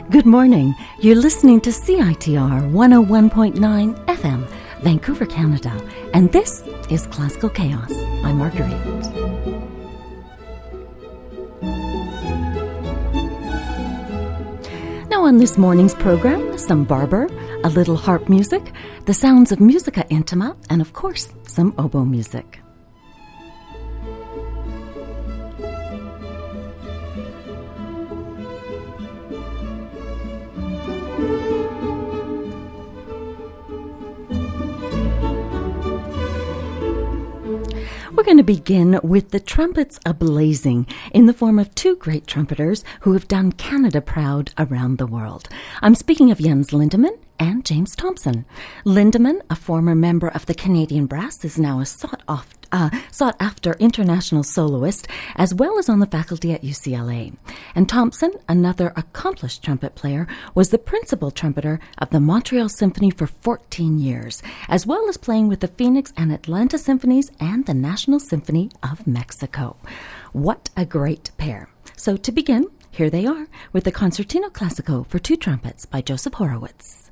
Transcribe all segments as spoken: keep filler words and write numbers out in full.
Good morning. You're listening to C I T R one oh one point nine F M, Vancouver, Canada, and this is Classical Chaos. I'm Marguerite. Now on this morning's program, some Barber, a little harp music, the sounds of musica intima, and of course, some oboe music. We're going to begin with the trumpets a-blazing in the form of two great trumpeters who have done Canada proud around the world. I'm speaking of Jens Lindemann and James Thompson. Lindemann, a former member of the Canadian Brass, is now a sought-after Uh, sought after international soloist, as well as on the faculty at U C L A. And Thompson, another accomplished trumpet player, was the principal trumpeter of the Montreal Symphony for fourteen years, as well as playing with the Phoenix and Atlanta Symphonies and the National Symphony of Mexico. What a great pair. So to begin, here they are with the Concertino Classico for two trumpets by Joseph Horowitz.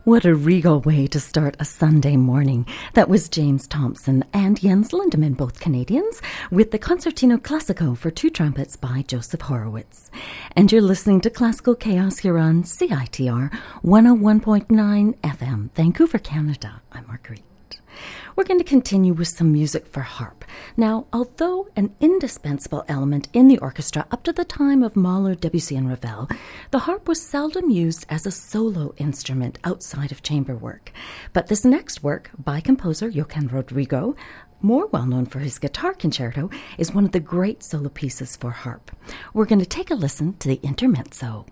What a regal way to start a Sunday morning. That was James Thompson and Jens Lindemann, both Canadians, with the Concertino Classico for two trumpets by Joseph Horowitz. And you're listening to Classical Chaos here on C I T R one oh one point nine F M, Vancouver, Canada. I'm Marguerite. We're going to continue with some music for harp. Now, although an indispensable element in the orchestra up to the time of Mahler, Debussy, and Ravel, the harp was seldom used as a solo instrument outside of chamber work. But this next work, by composer Johann Rodrigo, more well known for his guitar concerto, is one of the great solo pieces for harp. We're going to take a listen to the intermezzo.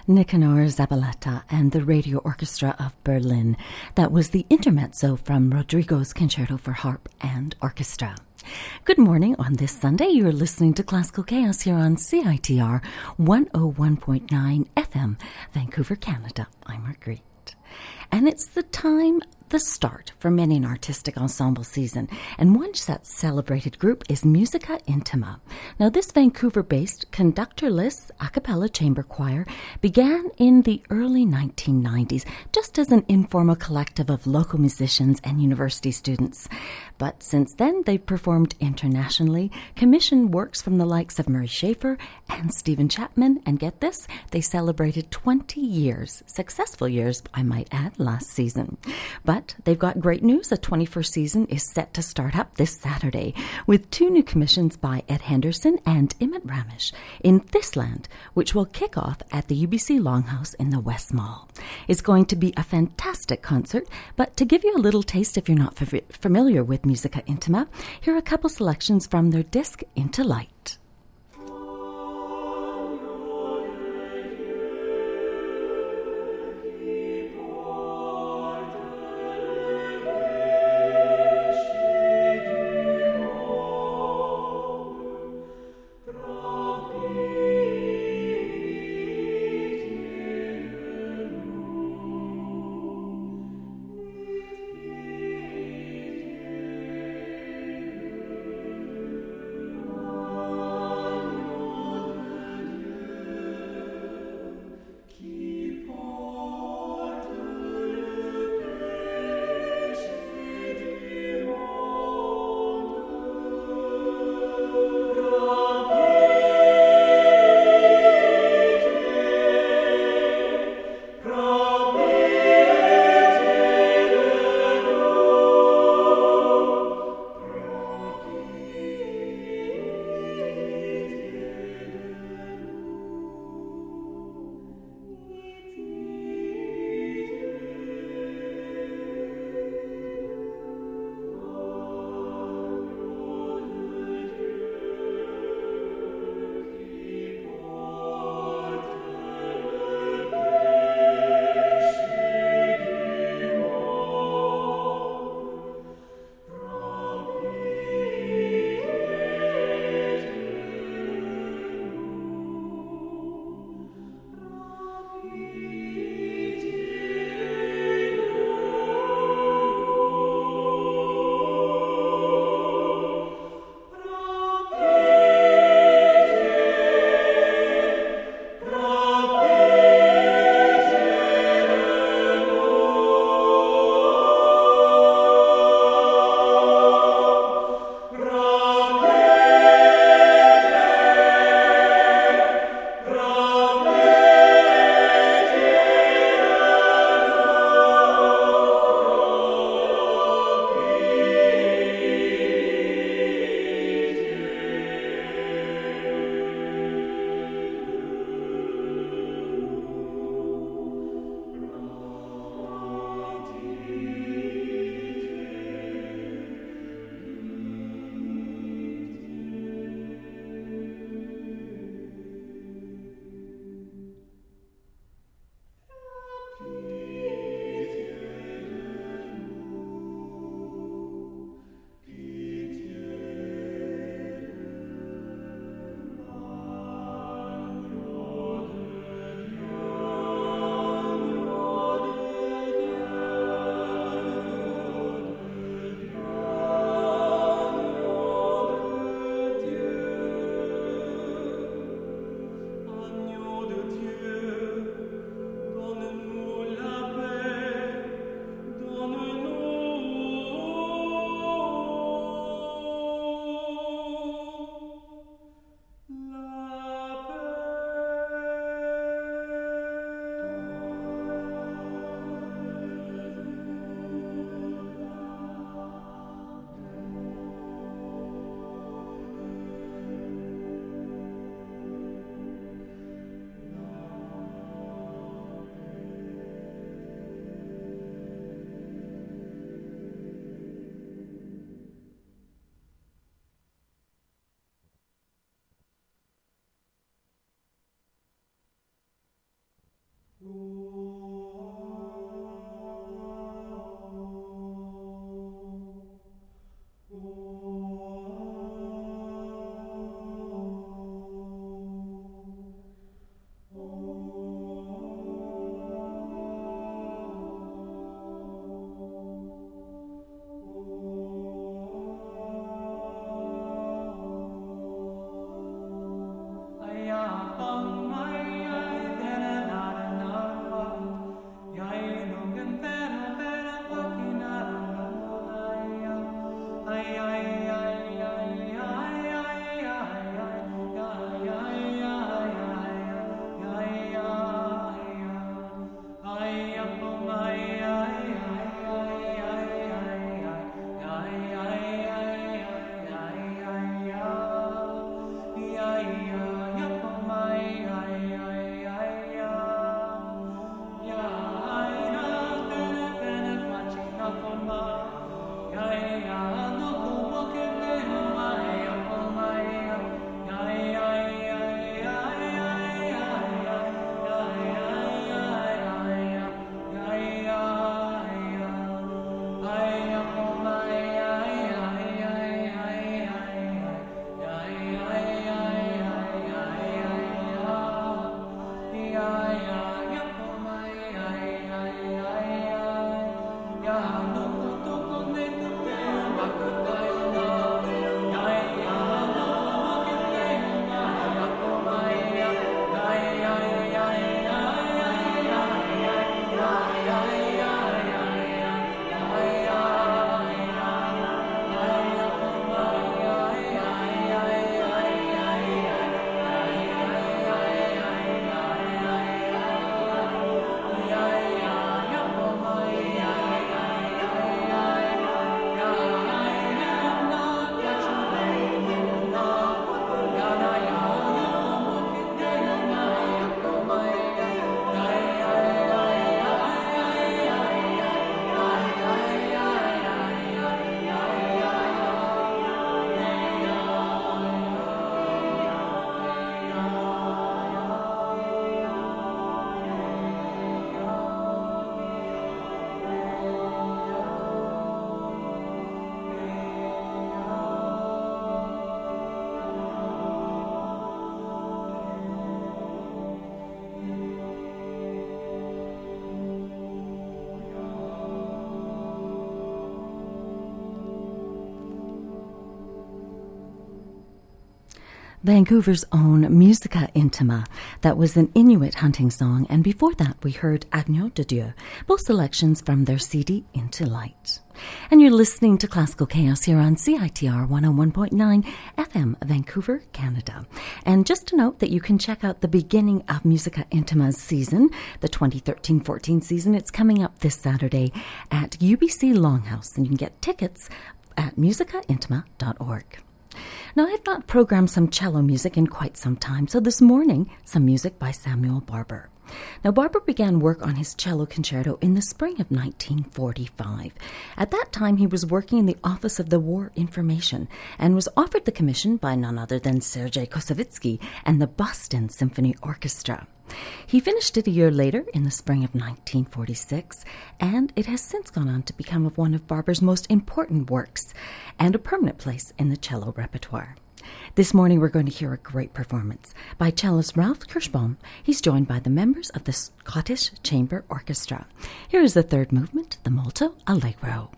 Nicanor Zabaleta and the Radio Orchestra of Berlin. That was the intermezzo from Rodrigo's Concerto for Harp and Orchestra. Good morning on this Sunday. You're listening to Classical Chaos here on C I T R one oh one point nine F M, Vancouver, Canada. I'm Marguerite. And it's the time, the start for many an artistic ensemble season, and one such celebrated group is Musica Intima. Now, this Vancouver-based conductorless a cappella chamber choir began in the early nineteen nineties, just as an informal collective of local musicians and university students. But since then, they've performed internationally, commissioned works from the likes of Murray Schafer and Stephen Chapman, and get this, they celebrated twenty years, successful years, I might add, last season. But they've got great news. The twenty-first season is set to start up this Saturday with two new commissions by Ed Henderson and Emmett Ramesh in This Land, which will kick off at the U B C Longhouse in the West Mall. It's going to be a fantastic concert, but to give you a little taste if you're not f- familiar with Musica Intima, here are a couple selections from their disc Into Light. Oh Vancouver's own Musica Intima. That was an Inuit hunting song, and before that we heard Agneau de Dieu, both selections from their C D Into Light. And you're listening to Classical Chaos here on C I T R one oh one point nine F M, Vancouver, Canada. And just to note that you can check out the beginning of Musica Intima's season, the twenty thirteen fourteen season. It's coming up this Saturday at U B C Longhouse, and you can get tickets at musica intima dot org. Now, I have not programmed some cello music in quite some time, so this morning, some music by Samuel Barber. Now, Barber began work on his cello concerto in the spring of nineteen forty-five. At that time, he was working in the Office of the War Information and was offered the commission by none other than Sergei Koussevitzky and the Boston Symphony Orchestra. He finished it a year later in the spring of nineteen forty-six, and it has since gone on to become of one of Barber's most important works and a permanent place in the cello repertoire. This morning we're going to hear a great performance by cellist Ralph Kirschbaum. He's joined by the members of the Scottish Chamber Orchestra. Here is the third movement, the Molto Allegro.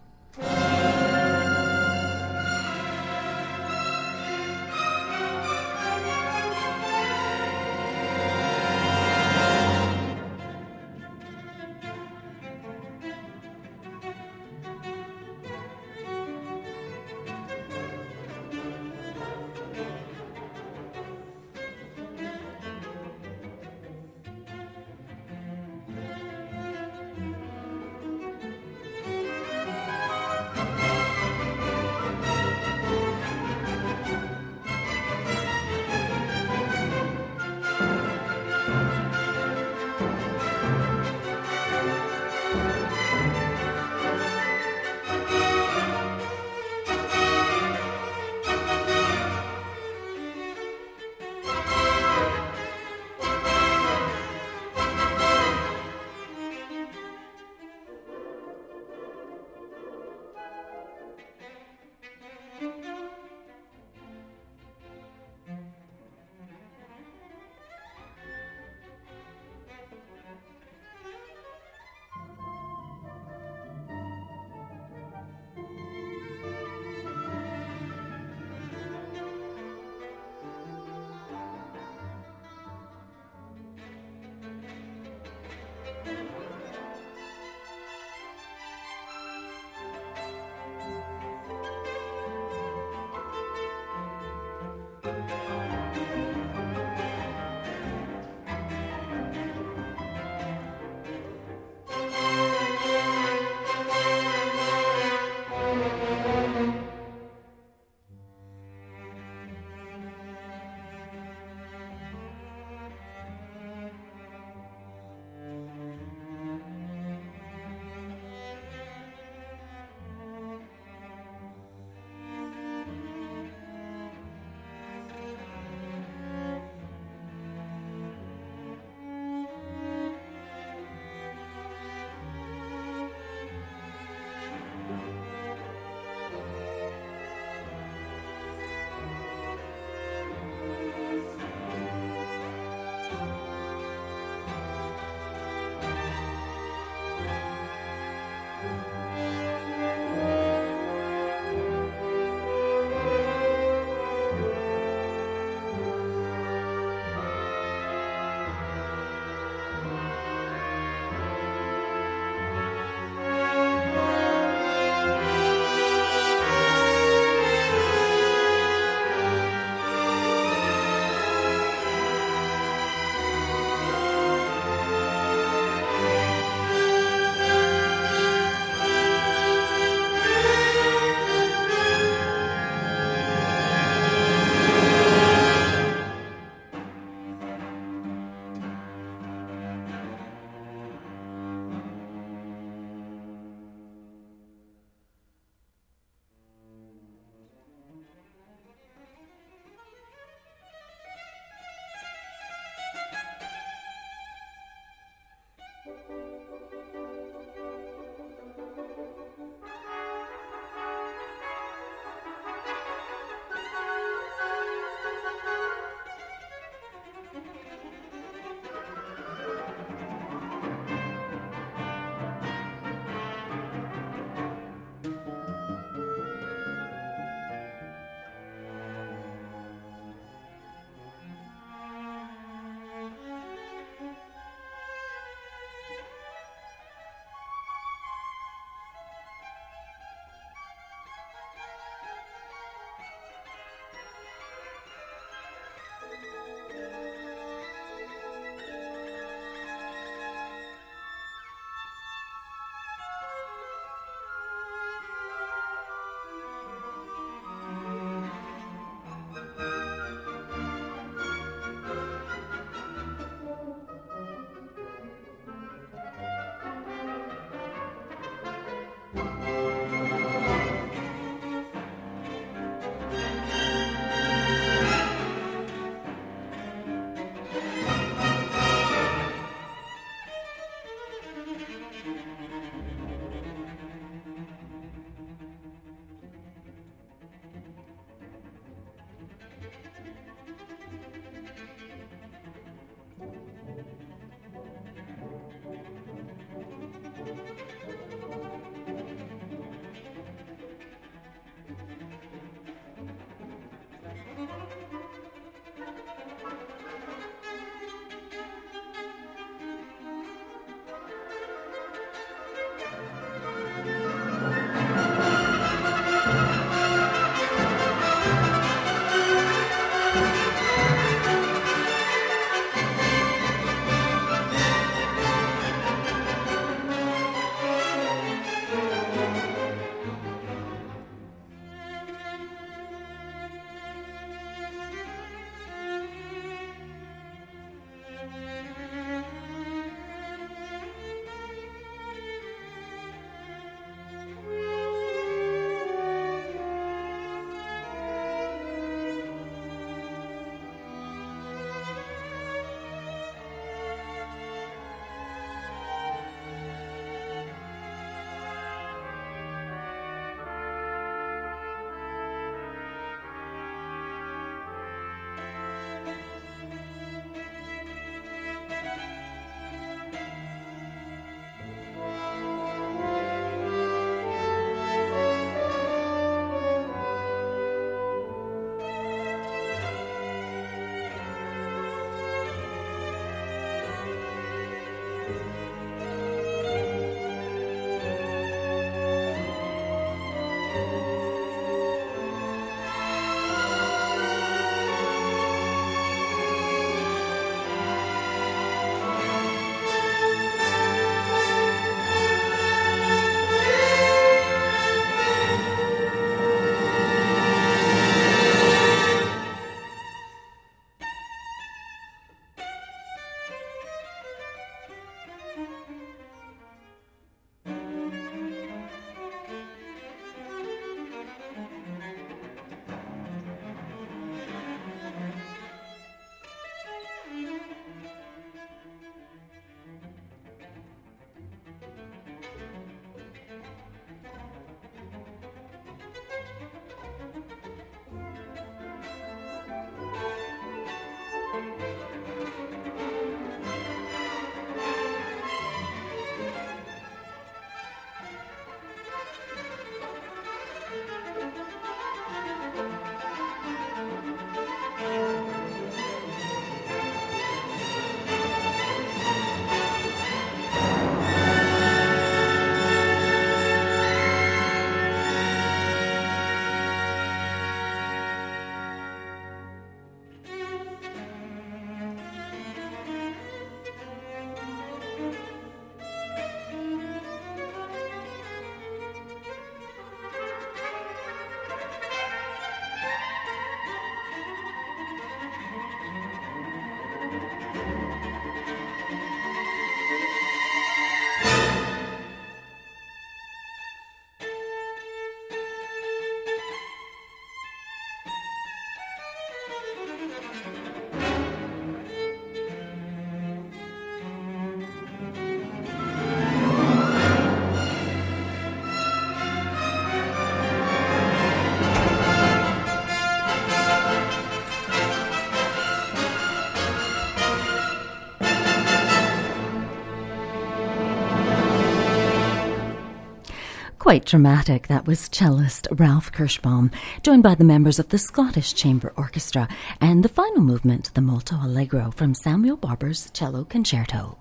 Quite dramatic. That was cellist Ralph Kirschbaum, joined by the members of the Scottish Chamber Orchestra, and the final movement, the Molto Allegro, from Samuel Barber's Cello Concerto.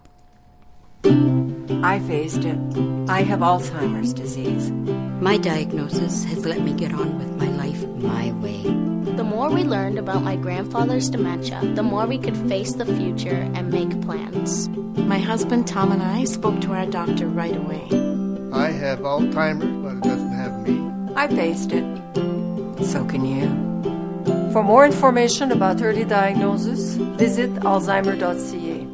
I faced it. I have Alzheimer's disease. My diagnosis has let me get on with my life my way. The more we learned about my grandfather's dementia, the more we could face the future and make plans. My husband Tom and I spoke to our doctor right away. I have Alzheimer's, but it doesn't have me. I faced it. So can you. For more information about early diagnosis, visit alzheimer dot c a.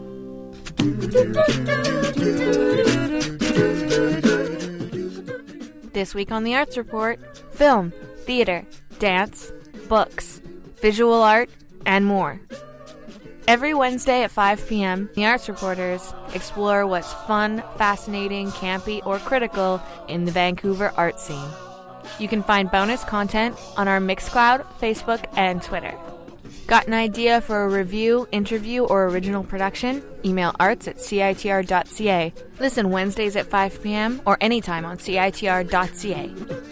This week on the Arts Report, film, theater, dance, books, visual art, and more. Every Wednesday at five p.m., the Arts Reporters explore what's fun, fascinating, campy, or critical in the Vancouver art scene. You can find bonus content on our Mixcloud, Facebook, and Twitter. Got an idea for a review, interview, or original production? Email arts at c i t r dot c a. Listen Wednesdays at five p.m. or anytime on c i t r dot c a.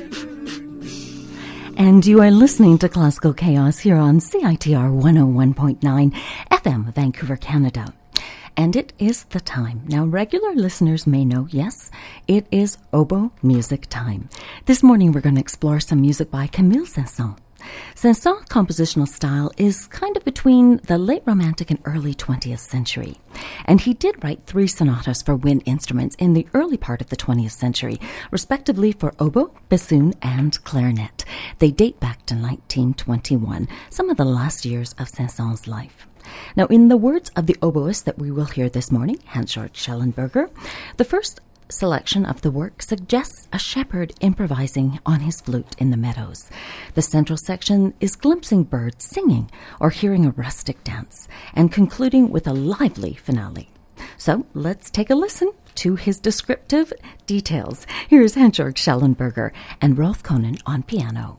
And you are listening to Classical Chaos here on C I T R one oh one point nine F M, Vancouver, Canada. And it is the time. Now, regular listeners may know, yes, it is oboe music time. This morning we're going to explore some music by Camille Saint-Saëns. Saint-Saëns' compositional style is kind of between the late Romantic and early twentieth century. And he did write three sonatas for wind instruments in the early part of the twentieth century, respectively for oboe, bassoon, and clarinet. They date back to nineteen twenty-one, some of the last years of Saint-Saëns' life. Now, in the words of the oboist that we will hear this morning, Hans-Georg Schellenberger, the first selection of the work suggests a shepherd improvising on his flute in the meadows. The central section is glimpsing birds singing or hearing a rustic dance, and concluding with a lively finale. So let's take a listen to his descriptive details. Here's Hans-Georg Schellenberger and Rolf Koenen on piano.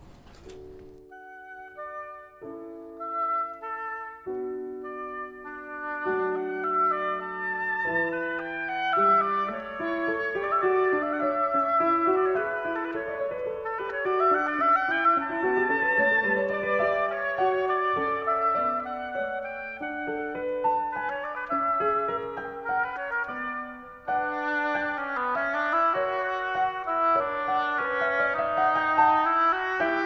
Thank you.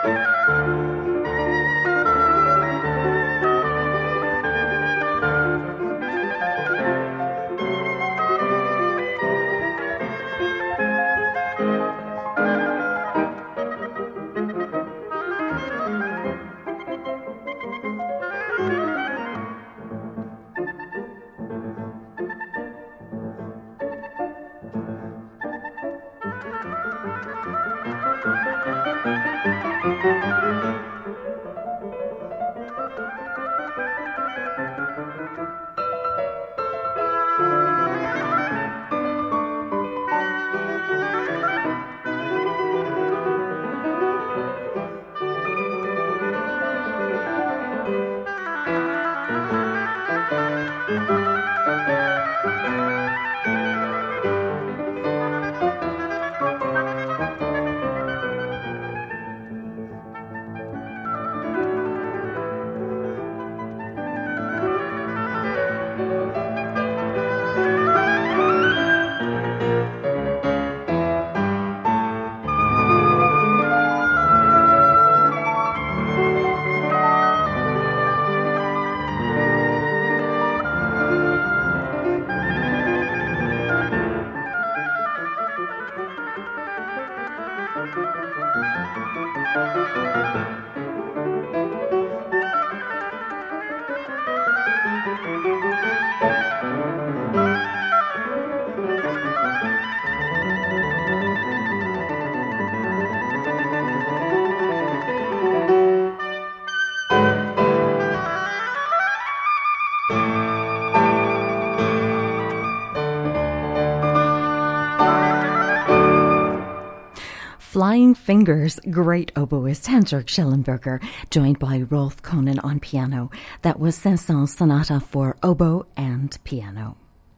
Flying Fingers, great oboist Hans-Jörg Schellenberger, joined by Rolf Koenen on piano. That was Saint-Saëns Sonata for oboe and piano.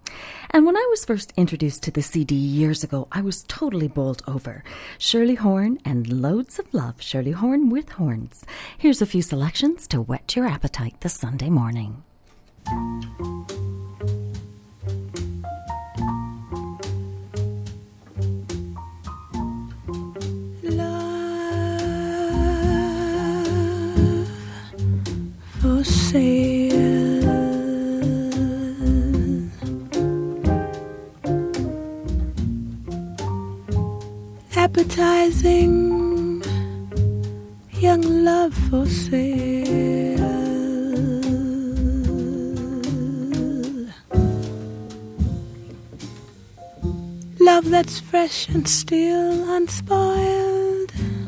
And when I was first introduced to the C D years ago, I was totally bowled over. Shirley Horn and loads of love, Shirley Horn with horns. Here's a few selections to whet your appetite this Sunday morning. For sale, appetizing young love for sale, love that's fresh and still unspoiled,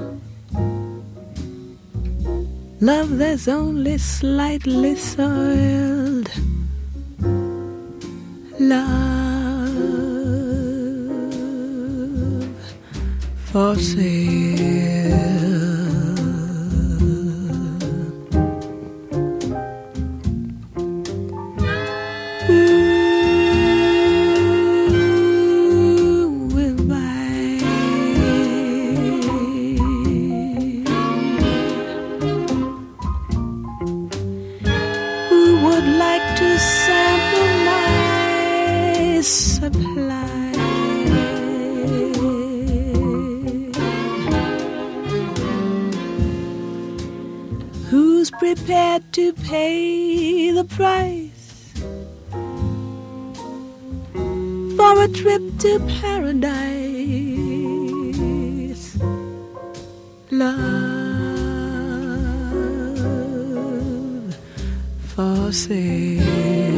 love that's only slightly soiled, love for sale. Ooh, will buy. Who would like to sample my supply? Who's prepared to pay the price for a trip to paradise? Love for sale.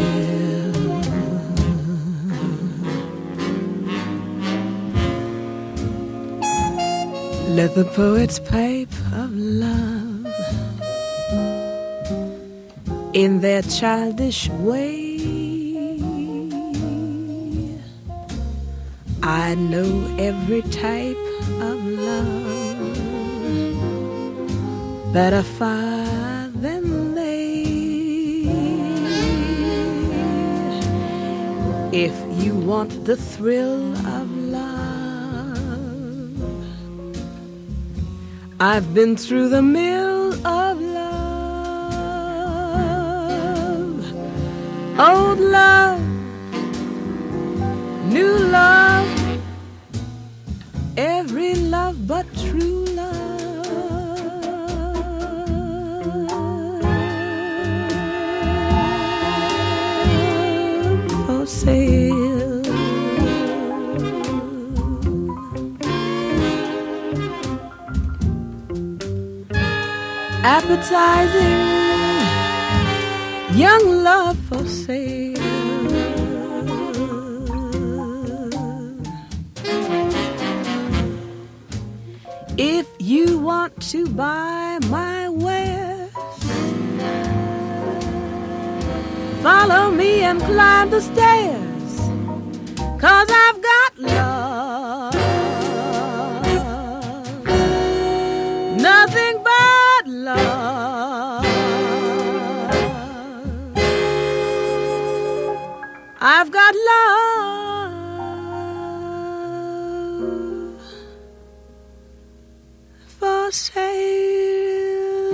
Let the poets pipe of love in their childish way. I know every type of love better far than they. If you want the thrill of love, I've been through the mill of love. Old love, new love, every love but true love. sale. Appetizing young love for sale. If you want to buy my wares, follow me and climb the stairs, 'cause I've got love, nothing but love. I've got love for sale.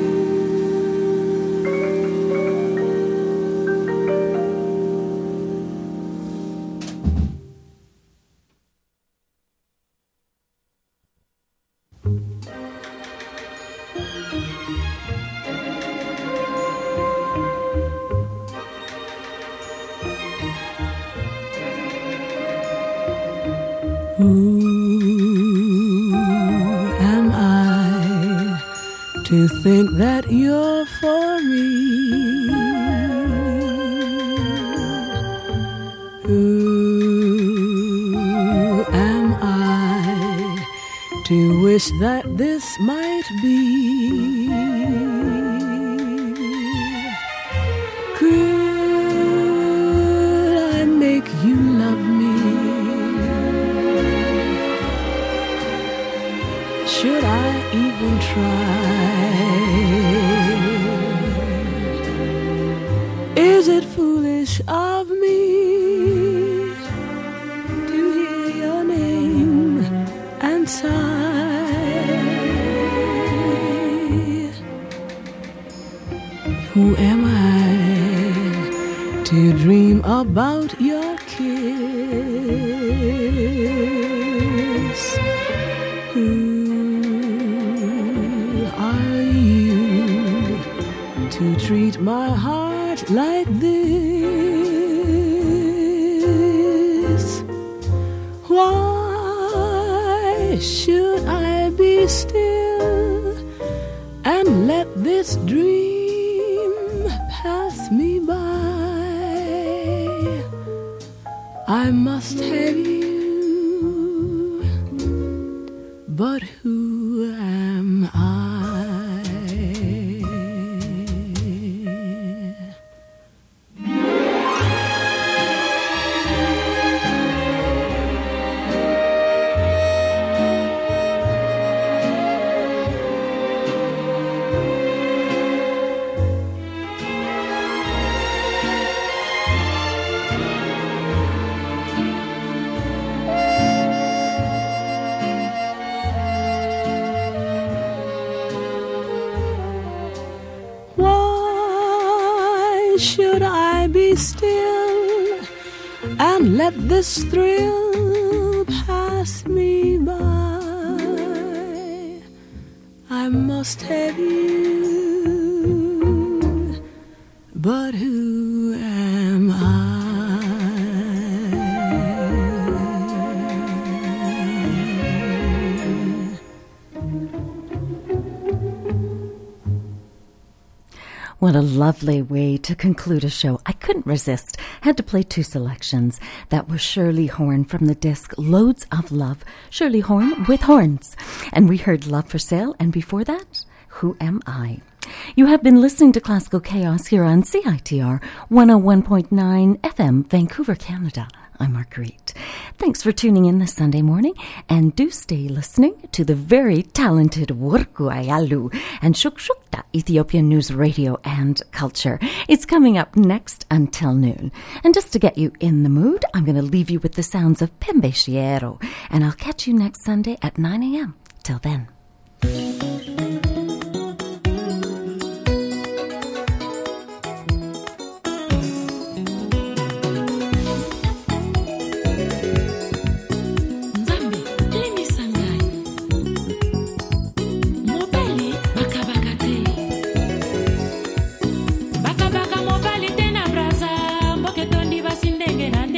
Who am I to think that you're for me? Who am I to wish that this might be? Could I make you love me? Should I even try? Is it foolish of me to hear your name and sigh? Who am I to dream about your kiss? Who to treat my heart like this? Why should I be still and let this dream pass me by? I must have you, but who am I? Should I be still and let this thrill pass me by? I must have you, but who am I? What a lovely way to conclude a show. I couldn't resist. Had to play two selections. That was Shirley Horn from the disc Loads of Love. Shirley Horn with horns. And we heard Love for Sale. And before that, Who Am I? You have been listening to Classical Chaos here on C I T R one oh one point nine F M, Vancouver, Canada. I'm Marguerite. Thanks for tuning in this Sunday morning, and do stay listening to the very talented Wurku Ayalu and Shukshukta Ethiopian News Radio and Culture. It's coming up next until noon. And just to get you in the mood, I'm going to leave you with the sounds of Pembe Shiero, and I'll catch you next Sunday at nine a.m. Till then. Baka baka mobali tena braza, mboke tondi basindenge na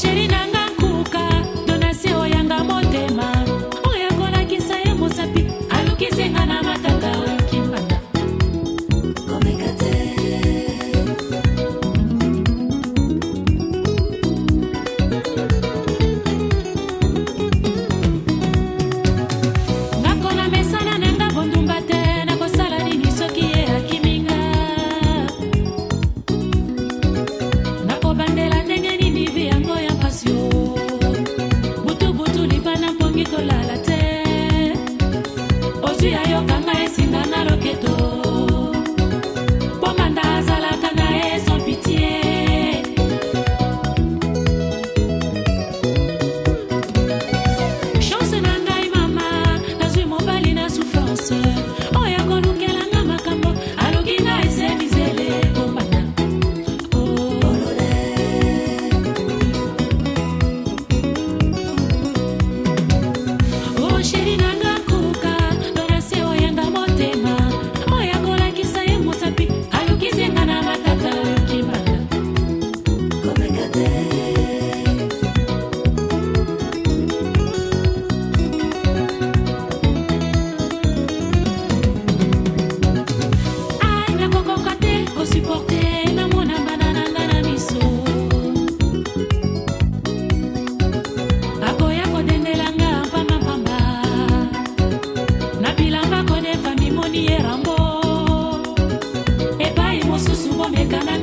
Epai mosusu bomekana